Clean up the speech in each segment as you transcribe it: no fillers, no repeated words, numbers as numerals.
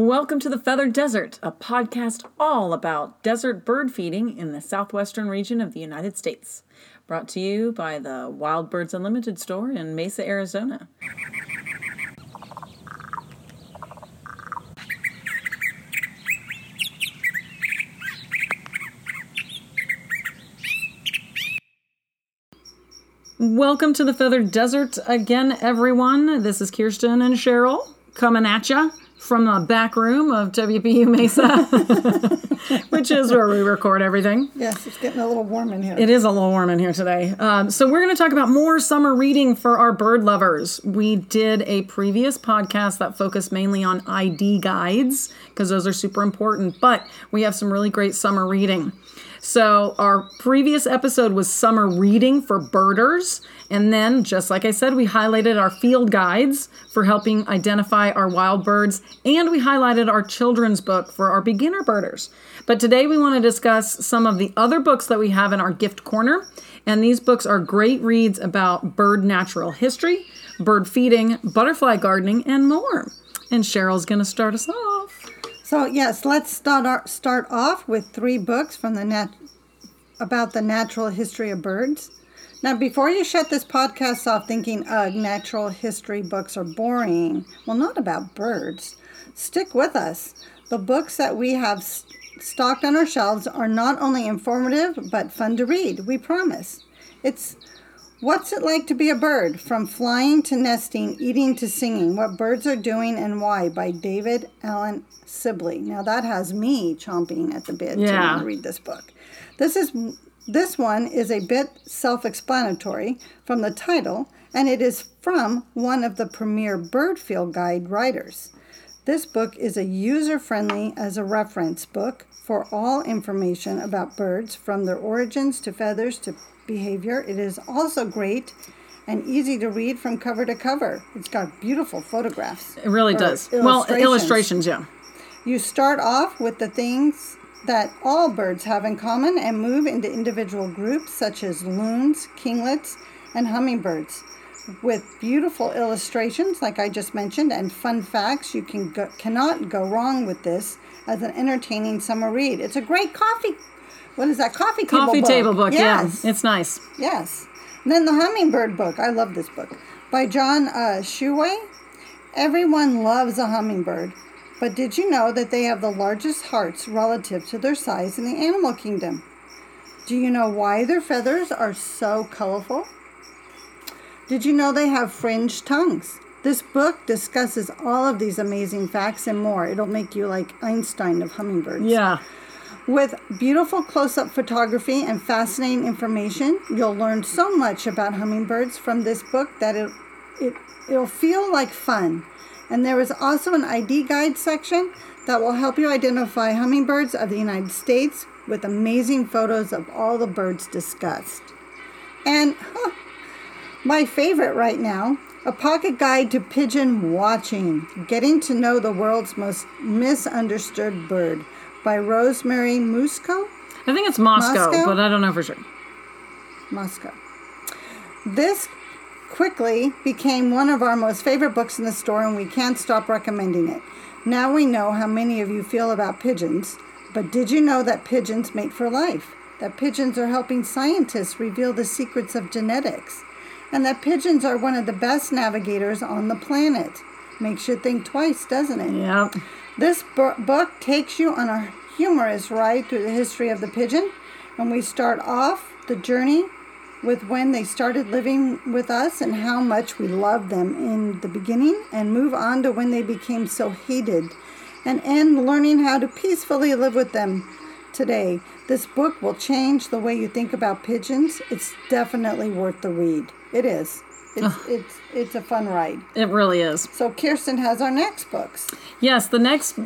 Welcome to the Feathered Desert, a podcast all about desert bird feeding in the southwestern region of the United States. Brought to you by the Wild Birds Unlimited store in Mesa, Arizona. Welcome to the Feathered Desert again, everyone. This is Kirsten and Cheryl coming at ya from the back room of WPU Mesa, which is where we record everything. Yes, it's getting a little warm in here. It is a little warm in here today. So we're going to talk about more summer reading for our bird lovers. We did a previous podcast that focused mainly on ID guides because those are super important, but we have some really great summer reading. So our previous episode was summer reading for birders. And then, just like I said, we highlighted our field guides for helping identify our wild birds. And we highlighted our children's book for our beginner birders. But today we want to discuss some of the other books that we have in our gift corner. And these books are great reads about bird natural history, bird feeding, butterfly gardening, and more. And Cheryl's going to start us off. So yes, let's start off with 3 books from about the natural history of birds. Now, before you shut this podcast off thinking, ugh, natural history books are boring. Well, not about birds. Stick with us. The books that we have stocked on our shelves are not only informative, but fun to read, we promise. It's What's It Like to Be a Bird? From Flying to Nesting, Eating to Singing, What Birds Are Doing and Why by David Allen Sibley. Now that has me chomping at the bit to read this book. This one is a bit self-explanatory from the title, and it is from one of the premier bird field guide writers. This book is a user-friendly as a reference book for all information about birds, from their origins to feathers to behavior. It is also great and easy to read from cover to cover. It's got beautiful photographs. It really does. Well, illustrations, yeah. You start off with the things that all birds have in common and move into individual groups such as loons, kinglets, and hummingbirds. With beautiful illustrations, like I just mentioned, and fun facts, you cannot go wrong with this as an entertaining summer read. It's a great coffee table book. Yes. Yeah. It's nice. Yes. And then the hummingbird book. I love this book. By John Shuey. Everyone loves a hummingbird. But did you know that they have the largest hearts relative to their size in the animal kingdom? Do you know why their feathers are so colorful? Did you know they have fringed tongues? This book discusses all of these amazing facts and more. It'll make you like Einstein of hummingbirds. Yeah. With beautiful close-up photography and fascinating information, you'll learn so much about hummingbirds from this book that it'll feel like fun. And there is also an ID guide section that will help you identify hummingbirds of the United States with amazing photos of all the birds discussed. And my favorite right now, a pocket guide to pigeon watching, getting to know the world's most misunderstood bird by Rosemary Musco. I think it's Moscow, but I don't know for sure. Moscow. This quickly became one of our most favorite books in the store, and we can't stop recommending it. Now we know how many of you feel about pigeons, but did you know that pigeons mate for life? That pigeons are helping scientists reveal the secrets of genetics? And that pigeons are one of the best navigators on the planet. Makes you think twice, doesn't it? Yeah. This book takes you on a humorous ride through the history of the pigeon, and we start off the journey with when they started living with us and how much we loved them in the beginning, and move on to when they became so hated, and end learning how to peacefully live with them today. This book will change the way you think about pigeons. It's definitely worth the read. It is. It's a fun ride. It really is. So Kirsten has our next books. Yes, the next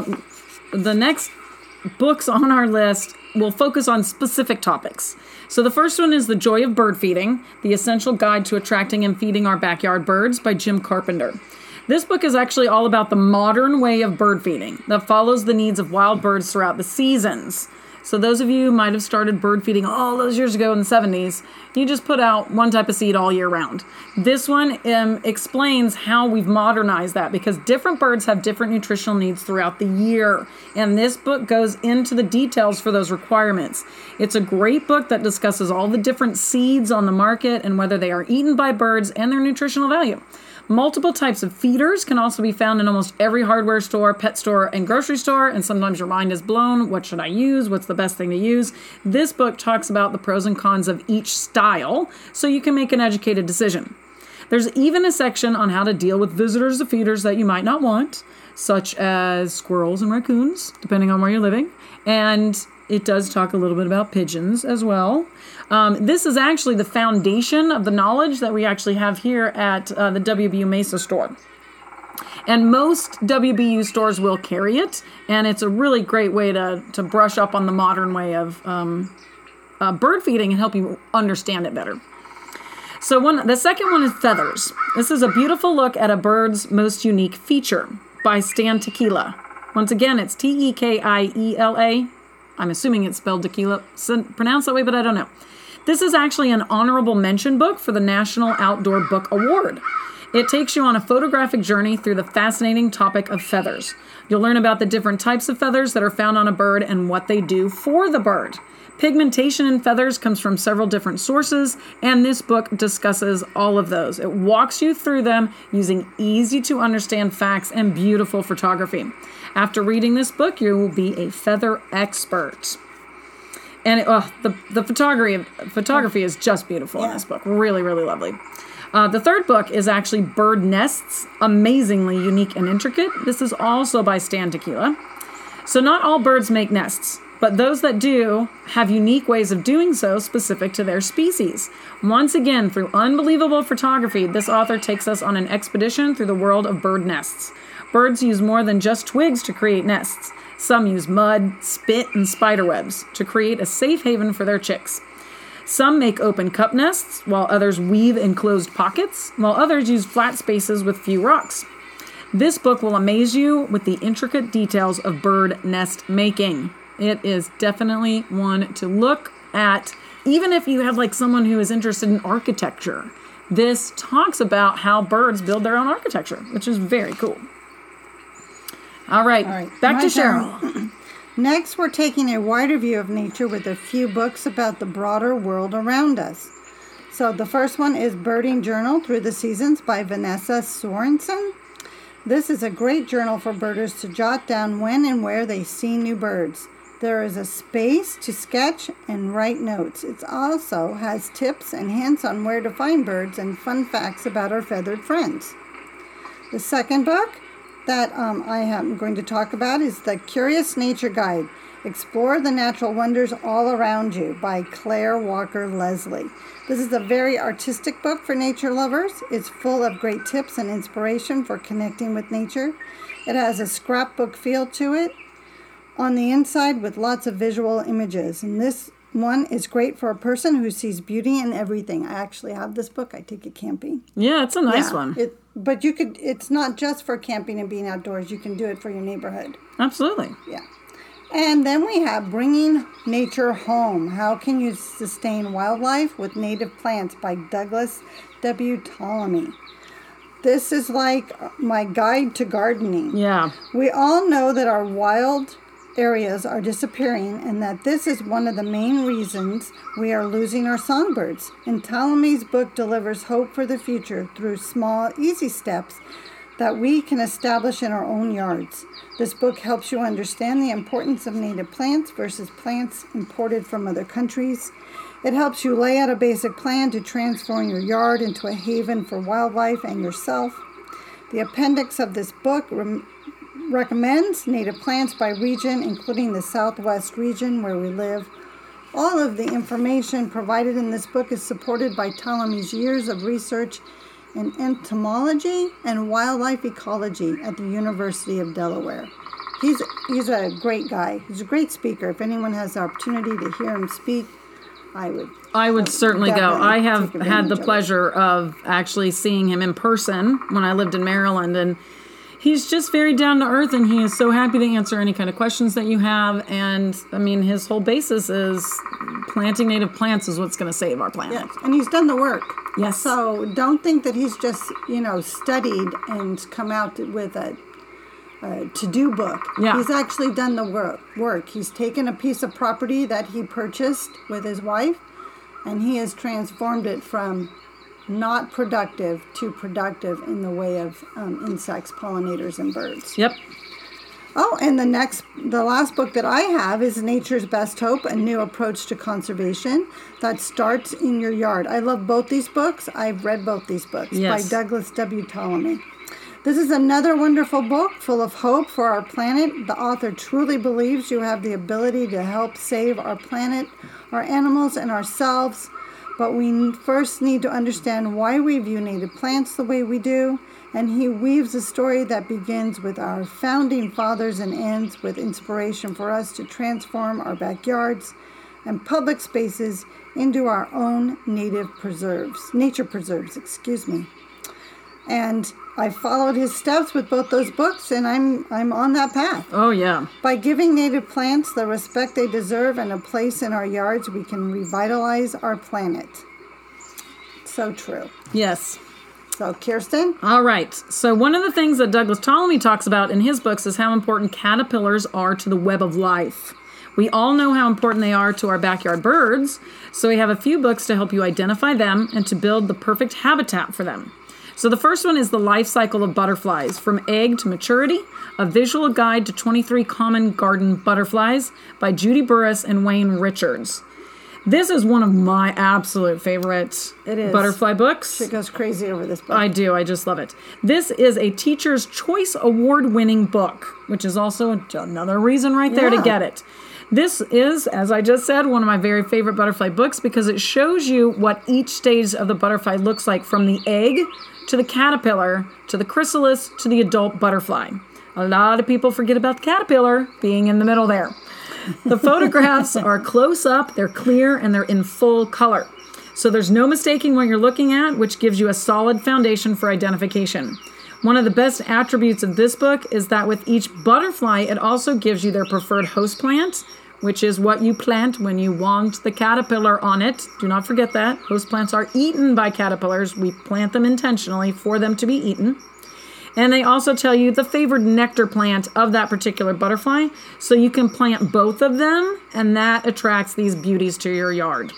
books on our list will focus on specific topics. So the first one is The Joy of Bird Feeding, The Essential Guide to Attracting and Feeding Our Backyard Birds by Jim Carpenter. This book is actually all about the modern way of bird feeding that follows the needs of wild birds throughout the seasons. So those of you who might have started bird feeding all those years ago in the 70s, you just put out one type of seed all year round. This one explains how we've modernized that, because different birds have different nutritional needs throughout the year. And this book goes into the details for those requirements. It's a great book that discusses all the different seeds on the market and whether they are eaten by birds and their nutritional value. Multiple types of feeders can also be found in almost every hardware store, pet store, and grocery store, and sometimes your mind is blown. What should I use? What's the best thing to use? This book talks about the pros and cons of each style, so you can make an educated decision. There's even a section on how to deal with visitors to feeders that you might not want, such as squirrels and raccoons, depending on where you're living. And it does talk a little bit about pigeons as well. This is actually the foundation of the knowledge that we actually have here at the WBU Mesa store. And most WBU stores will carry it, and it's a really great way to brush up on the modern way of bird feeding and help you understand it better. So the second one is feathers. This is a beautiful look at a bird's most unique feature by Stan Tequila. Once again, it's Tekiela. I'm assuming it's spelled tequila, pronounced that way, but I don't know. This is actually an honorable mention book for the National Outdoor Book Award. It takes you on a photographic journey through the fascinating topic of feathers. You'll learn about the different types of feathers that are found on a bird and what they do for the bird. Pigmentation in feathers comes from several different sources, and this book discusses all of those. It walks you through them using easy-to-understand facts and beautiful photography. After reading this book, you will be a feather expert. And the photography is just beautiful in this book. Really, really lovely. The third book is actually Bird Nests, Amazingly Unique and Intricate. This is also by Stan Tequila. So not all birds make nests, but those that do have unique ways of doing so specific to their species. Once again, through unbelievable photography, this author takes us on an expedition through the world of bird nests. Birds use more than just twigs to create nests. Some use mud, spit, and spider webs to create a safe haven for their chicks. Some make open cup nests, while others weave enclosed pockets, while others use flat spaces with few rocks. This book will amaze you with the intricate details of bird nest making. It is definitely one to look at, even if you have like someone who is interested in architecture. This talks about how birds build their own architecture, which is very cool. All right, back to Cheryl. Next, we're taking a wider view of nature with a few books about the broader world around us. So the first one is Birding Journal Through the Seasons by Vanessa Sorensen. This is a great journal for birders to jot down when and where they see new birds. There is a space to sketch and write notes. It also has tips and hints on where to find birds and fun facts about our feathered friends. The second book that I am going to talk about is The Curious Nature Guide. Explore the Natural Wonders All Around You by Claire Walker Leslie. This is a very artistic book for nature lovers. It's full of great tips and inspiration for connecting with nature. It has a scrapbook feel to it on the inside with lots of visual images. And this one is great for a person who sees beauty in everything. I actually have this book. I take it camping. Yeah, it's a nice one. But it's not just for camping and being outdoors. You can do it for your neighborhood. Absolutely. Yeah. And then we have Bringing Nature Home. How Can You Sustain Wildlife with Native Plants by Douglas W. Ptolemy. This is like my guide to gardening. Yeah. We all know that our wild areas are disappearing and that this is one of the main reasons we are losing our songbirds. And Ptolemy's book delivers hope for the future through small, easy steps that we can establish in our own yards. This book helps you understand the importance of native plants versus plants imported from other countries. It helps you lay out a basic plan to transform your yard into a haven for wildlife and yourself. The appendix of this book recommends native plants by region, including the Southwest region where we live. All of the information provided in this book is supported by Ptolemy's years of research in entomology and wildlife ecology at the University of Delaware. He's a great guy. He's a great speaker. If anyone has the opportunity to hear him speak, I would certainly go. I have had the pleasure of actually seeing him in person when I lived in Maryland, and He's just very down to earth, and he is so happy to answer any kind of questions that you have. And I mean, his whole basis is planting native plants is what's going to save our planet. Yes, and he's done the work. Yes. So don't think that he's just, studied and come out with a to-do book. Yeah. He's actually done the work. He's taken a piece of property that he purchased with his wife, and he has transformed it from not productive to productive in the way of insects, pollinators, and birds. Yep. Oh, and the last book that I have is Nature's Best Hope, A New Approach to Conservation that starts in your yard. I love both these books. I've read both these books by Douglas W. Ptolemy. This is another wonderful book full of hope for our planet. The author truly believes you have the ability to help save our planet, our animals, and ourselves. But we first need to understand why we view native plants the way we do. And he weaves a story that begins with our founding fathers and ends with inspiration for us to transform our backyards and public spaces into our own nature preserves. And I followed his steps with both those books, and I'm on that path. Oh, yeah. By giving native plants the respect they deserve and a place in our yards, we can revitalize our planet. So true. Yes. So, Kirsten? All right. So one of the things that Douglas Ptolemy talks about in his books is how important caterpillars are to the web of life. We all know how important they are to our backyard birds, so we have a few books to help you identify them and to build the perfect habitat for them. So the first one is The Life Cycle of Butterflies, From Egg to Maturity, a visual guide to 23 common garden butterflies by Judy Burris and Wayne Richards. This is one of my absolute favorite butterfly books. She goes crazy over this book. I do. I just love it. This is a Teacher's Choice Award-winning book, which is also another reason right there to get it. This is, as I just said, one of my very favorite butterfly books because it shows you what each stage of the butterfly looks like from the egg to the caterpillar to the chrysalis to the adult butterfly. A lot of people forget about the caterpillar being in the middle there. The photographs are close up, they're clear, and they're in full color. So there's no mistaking what you're looking at, which gives you a solid foundation for identification. One of the best attributes of this book is that with each butterfly, it also gives you their preferred host plant, which is what you plant when you want the caterpillar on it. Do not forget that. Host plants are eaten by caterpillars. We plant them intentionally for them to be eaten. And they also tell you the favored nectar plant of that particular butterfly, so you can plant both of them, and that attracts these beauties to your yard.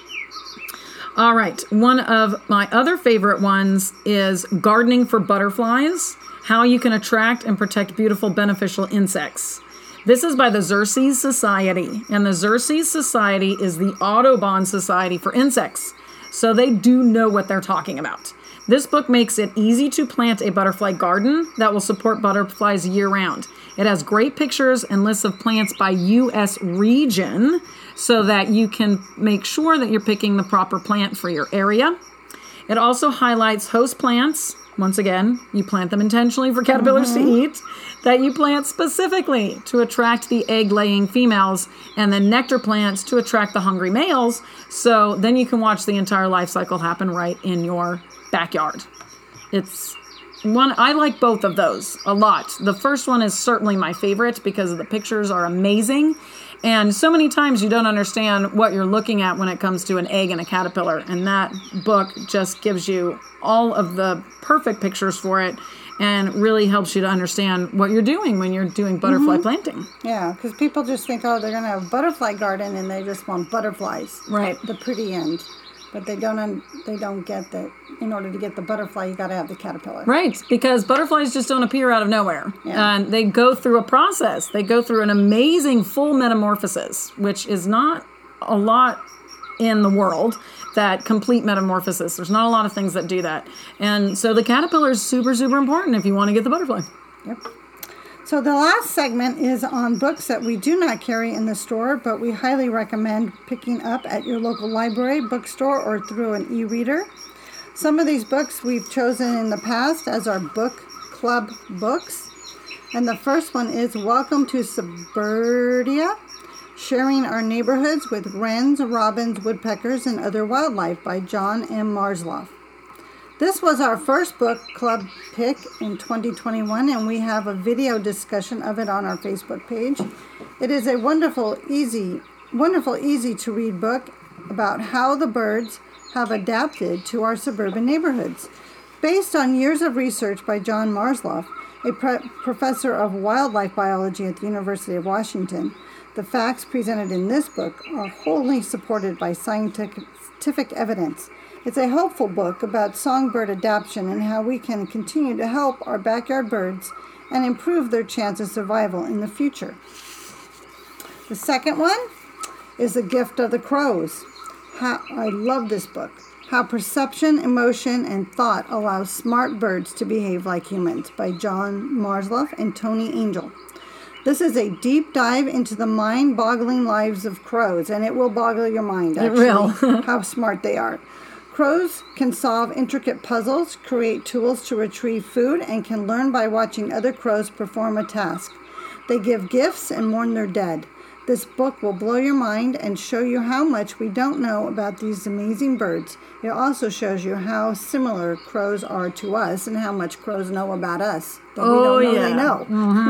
All right, one of my other favorite ones is Gardening for Butterflies, How You Can Attract and Protect Beautiful Beneficial Insects. This is by the Xerces Society, and the Xerces Society is the Audubon Society for insects, so they do know what they're talking about. This book makes it easy to plant a butterfly garden that will support butterflies year-round. It has great pictures and lists of plants by U.S. region so that you can make sure that you're picking the proper plant for your area. It also highlights host plants. Once again, you plant them intentionally for caterpillars to eat, that you plant specifically to attract the egg-laying females, and then nectar plants to attract the hungry males. So then you can watch the entire life cycle happen right in your backyard. It's one, I like both of those a lot. The first one is certainly my favorite because the pictures are amazing. And so many times you don't understand what you're looking at when it comes to an egg and a caterpillar. And that book just gives you all of the perfect pictures for it and really helps you to understand what you're doing when you're doing butterfly planting. Yeah, because people just think, oh, they're going to have a butterfly garden and they just want butterflies. Right. The pretty end. But they don't get that in order to get the butterfly, you got to have the caterpillar. Right, because butterflies just don't appear out of nowhere. Yeah. And they go through a process. They go through an amazing full metamorphosis, which is not a lot in the world, that complete metamorphosis. There's not a lot of things that do that. And so the caterpillar is super, super important if you want to get the butterfly. Yep. So the last segment is on books that we do not carry in the store, but we highly recommend picking up at your local library, bookstore, or through an e-reader. Some of these books we've chosen in the past as our book club books. And the first one is Welcome to Suburbia, Sharing Our Neighborhoods with Wrens, Robins, Woodpeckers, and Other Wildlife by John M. Marsloff. This was our first book club pick in 2021, and we have a video discussion of it on our Facebook page. It is a wonderful, easy to read book about how the birds have adapted to our suburban neighborhoods. Based on years of research by John Marsloff, a professor of wildlife biology at the University of Washington, the facts presented in this book are wholly supported by scientific evidence. It's a hopeful book about songbird adaptation and how we can continue to help our backyard birds and improve their chance of survival in the future. The second one is The Gift of the Crows. I love this book. How Perception, Emotion, and Thought Allow Smart Birds to Behave Like Humans by John Marsloff and Tony Angel. This is a deep dive into the mind-boggling lives of crows, and it will boggle your mind, actually, It will. how smart they are. Crows can solve intricate puzzles, create tools to retrieve food, and can learn by watching other crows perform a task. They give gifts and mourn their dead. This book will blow your mind and show you how much we don't know about these amazing birds. It also shows you how similar crows are to us and how much crows know about us that we don't know they know.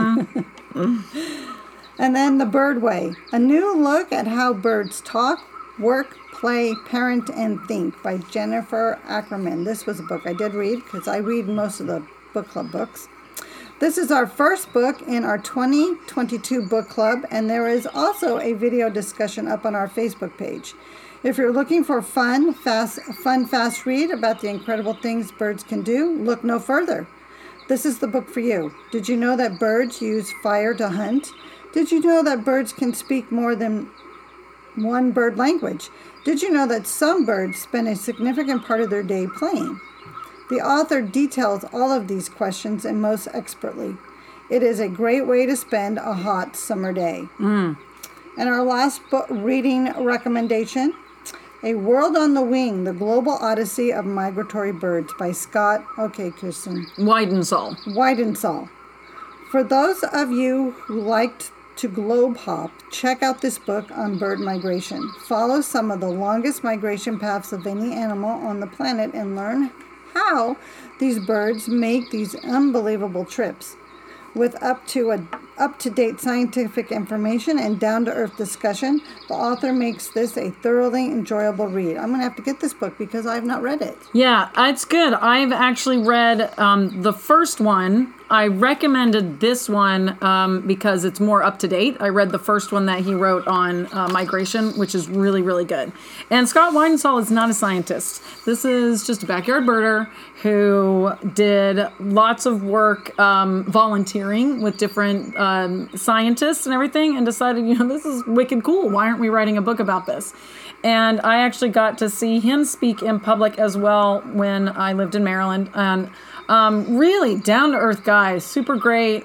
Mm-hmm. And then The Bird Way, a new look at how birds talk, work, play, parent, and think by Jennifer Ackerman. This was a book I did read because I read most of the book club books. This is our first book in our 2022 book club, and there is also a video discussion up on our Facebook page. If you're looking for a fun, fast read about the incredible things birds can do, look no further. This is the book for you. Did you know that birds use fire to hunt? Did you know that birds can speak more than one bird language? Did you know that some birds spend a significant part of their day playing? The author details all of these questions and most expertly. It is a great way to spend a hot summer day. And our last book reading recommendation, A World on the Wing, The Global Odyssey of Migratory Birds by Scott, Kirsten. Weidensaul. For those of you who liked to globe hop, check out this book on bird migration. Follow some of the longest migration paths of any animal on the planet and learn how these birds make these unbelievable trips. With up-to-date scientific information and down-to-earth discussion, the author makes this a thoroughly enjoyable read. I'm going to have to get this book because I've not read it. Yeah, it's good. I've actually read the first one. I recommended this one because it's more up-to-date. I read the first one that he wrote on migration, which is really, really good. And Scott Weidensaul is not a scientist. This is just a backyard birder who did lots of work volunteering with different scientists and everything and decided, this is wicked cool. Why aren't we writing a book about this? And I actually got to see him speak in public as well when I lived in Maryland. And really down-to-earth guy, super great,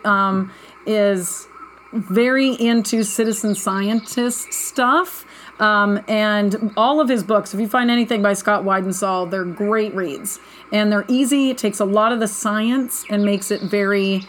is very into citizen scientist stuff. And all of his books, if you find anything by Scott Weidensaul, they're great reads. And they're easy. It takes a lot of the science and makes it very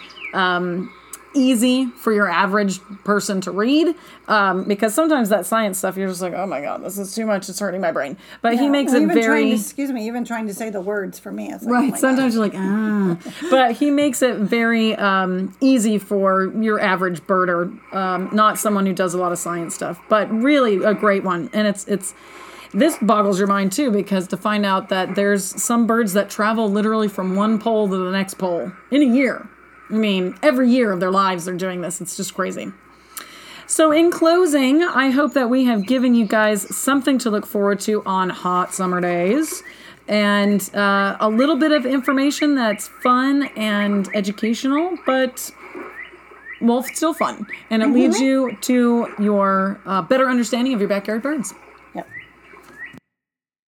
easy for your average person to read. Because sometimes that science stuff, you're just like, oh my God, this is too much. It's hurting my brain. But he makes it very... even trying to say the words for me. It's like, right. Sometimes you're like, But he makes it very easy for your average birder, not someone who does a lot of science stuff, but really a great one. And it's this boggles your mind too, because to find out that there's some birds that travel literally from one pole to the next pole in a year. I mean, every year of their lives they're doing this. It's just crazy. So in closing, I hope that we have given you guys something to look forward to on hot summer days. And a little bit of information that's fun and educational, but still fun. And it leads you to your better understanding of your backyard birds.